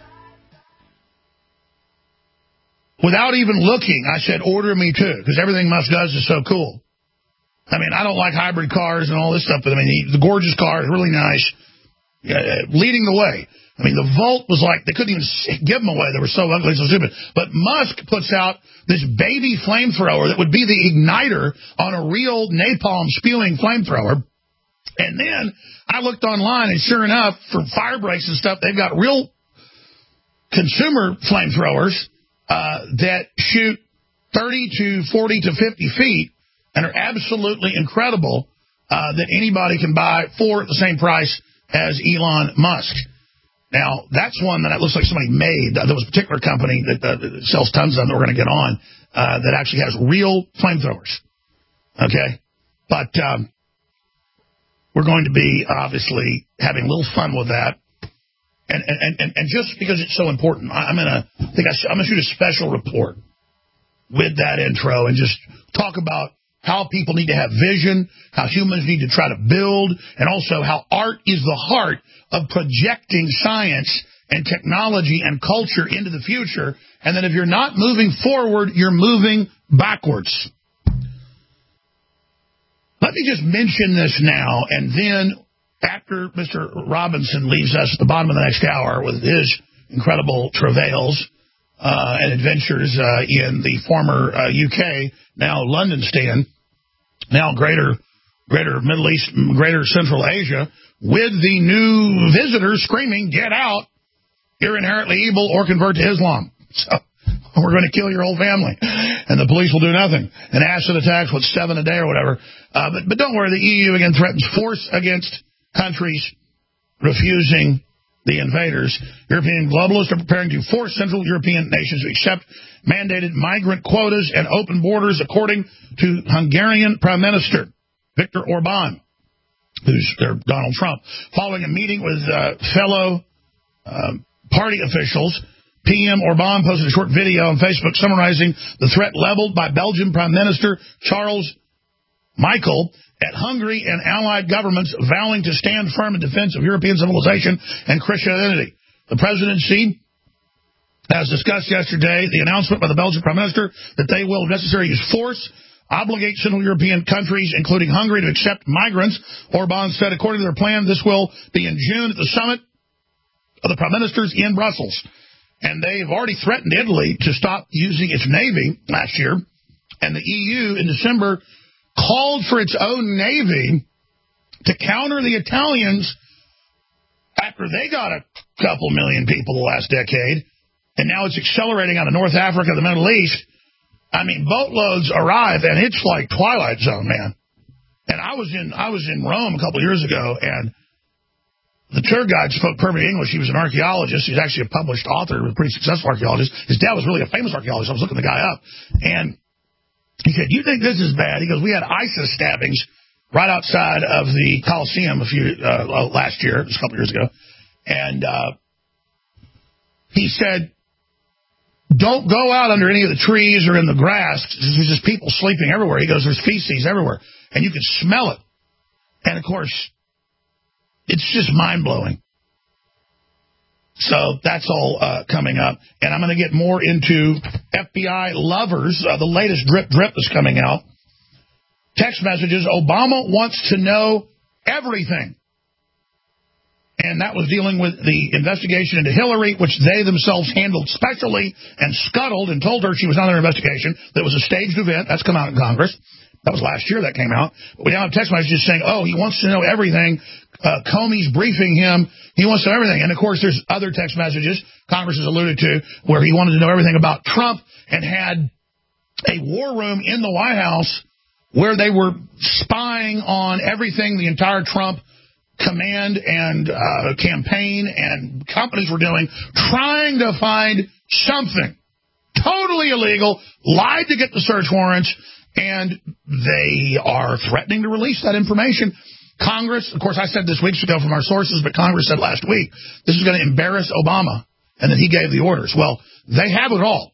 Speaker 3: Without even looking, I said, order me too, because everything Musk does is so cool. I mean, I don't like hybrid cars and all this stuff, but I mean, the gorgeous car is really nice, leading the way. I mean, the Volt was like, they couldn't even give them away. They were so ugly, so stupid. But Musk puts out this baby flamethrower that would be the igniter on a real napalm spewing flamethrower. And then I looked online, and sure enough, for fire breaks and stuff, they've got real consumer flamethrowers that shoot 30 to 40 to 50 feet and are absolutely incredible that anybody can buy for the same price as Elon Musk. Now, that's one that it looks like somebody made. There was a particular company that sells tons of them that we're going to get on that actually has real flamethrowers. Okay? But we're going to be, obviously, having a little fun with that. And just because it's so important, I'm going to shoot a special report with that intro and just talk about how people need to have vision, how humans need to try to build, and also how art is the heart of projecting science and technology and culture into the future, and that if you're not moving forward, you're moving backwards. Let me just mention this now, and then after Mr. Robinson leaves us at the bottom of the next hour with his incredible travails and adventures in the former UK, now London stand, now greater Middle East, greater Central Asia, with the new visitors screaming, "Get out, you're inherently evil," or convert to Islam. So we're going to kill your whole family. And the police will do nothing. And acid attacks, 7 a day or whatever. But don't worry, the EU again threatens force against countries refusing the invaders. European globalists are preparing to force Central European nations to accept mandated migrant quotas and open borders, according to Hungarian Prime Minister Viktor Orban, who's Donald Trump. Following a meeting with fellow party officials, PM Orban posted a short video on Facebook summarizing the threat leveled by Belgian Prime Minister Charles Michel at Hungary and allied governments vowing to stand firm in defense of European civilization and Christian identity. The presidency, as discussed yesterday, the announcement by the Belgian Prime Minister that they will, if necessary, use force, obligate Central European countries, including Hungary, to accept migrants. Orban said, according to their plan, this will be in June at the summit of the prime ministers in Brussels. And they've already threatened Italy to stop using its navy last year. And the EU in December called for its own navy to counter the Italians after they got a couple million people the last decade. And now it's accelerating out of North Africa, the Middle East. I mean, boatloads arrive, and it's like Twilight Zone, man. And I was in Rome a couple of years ago, and the tour guide spoke perfect English. He was an archaeologist. He's actually a published author, a pretty successful archaeologist. His dad was really a famous archaeologist. I was looking the guy up, and he said, "You think this is bad?" He goes, "We had ISIS stabbings right outside of the Colosseum last year, just a couple of years ago," and he said, "Don't go out under any of the trees or in the grass. There's just people sleeping everywhere." He goes, "There's feces everywhere, and you can smell it." And, of course, it's just mind-blowing. So that's all coming up. And I'm going to get more into FBI lovers, the latest drip that's coming out. Text messages, Obama wants to know everything. And that was dealing with the investigation into Hillary, which they themselves handled specially and scuttled and told her she was not under investigation. That was a staged event. That's come out in Congress. That was last year that came out. But we now have text messages saying, oh, he wants to know everything. Comey's briefing him. He wants to know everything. And, of course, there's other text messages Congress has alluded to where he wanted to know everything about Trump and had a war room in the White House where they were spying on everything the entire Trump command and campaign and companies were doing, trying to find something totally illegal, lied to get the search warrants, and they are threatening to release that information. Congress, of course, I said this weeks ago from our sources, but Congress said last week, this is going to embarrass Obama, and that he gave the orders. Well, they have it all.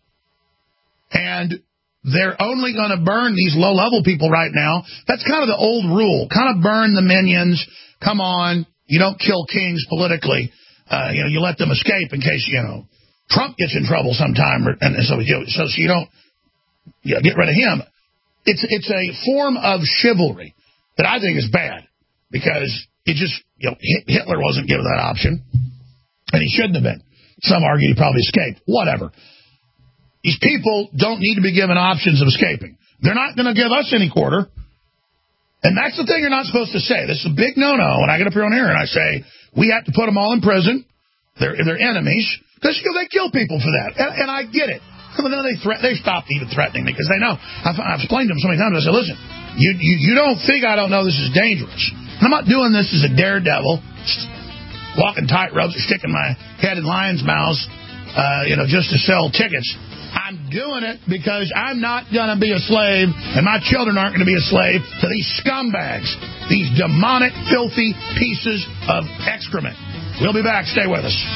Speaker 3: And they're only going to burn these low-level people right now. That's kind of the old rule. Kind of burn the minions. Come on. You don't kill kings politically. You let them escape in case, Trump gets in trouble sometime. And so you don't get rid of him. It's a form of chivalry that I think is bad because Hitler wasn't given that option, and he shouldn't have been. Some argue he probably escaped. Whatever. These people don't need to be given options of escaping. They're not going to give us any quarter, and that's the thing you're not supposed to say. This is a big no-no when I get up here on air and I say we have to put them all in prison. They're enemies because they kill people for that, and I get it. But then they stopped even threatening me because they know. I've explained to them so many times. I said, listen, you don't think I don't know this is dangerous. I'm not doing this as a daredevil, walking tight ropes or sticking my head in lions' mouths, just to sell tickets. I'm doing it because I'm not going to be a slave, and my children aren't going to be a slave to these scumbags, these demonic, filthy pieces of excrement. We'll be back. Stay with us.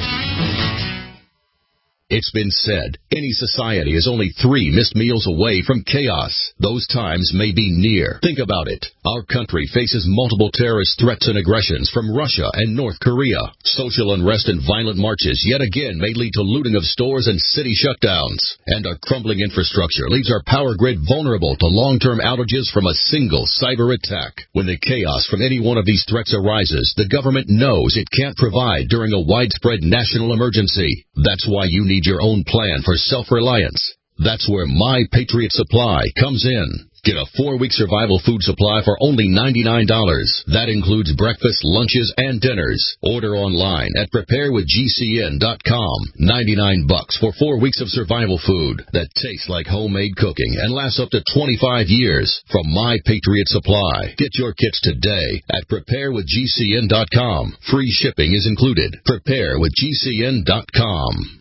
Speaker 5: It's been said, any society is only 3 missed meals away from chaos. Those times may be near. Think about it. Our country faces multiple terrorist threats and aggressions from Russia and North Korea. Social unrest and violent marches yet again may lead to looting of stores and city shutdowns. And our crumbling infrastructure leaves our power grid vulnerable to long-term outages from a single cyber attack. When the chaos from any one of these threats arises, the government knows it can't provide during a widespread national emergency. That's why you need your own plan for self-reliance. That's where My Patriot Supply comes in. Get a 4-week survival food supply for only $99. That includes breakfast, lunches, and dinners. Order online at preparewithgcn.com. $99 for 4 weeks of survival food that tastes like homemade cooking and lasts up to 25 years from My Patriot Supply. Get your kits today at preparewithgcn.com. Free shipping is included. Preparewithgcn.com.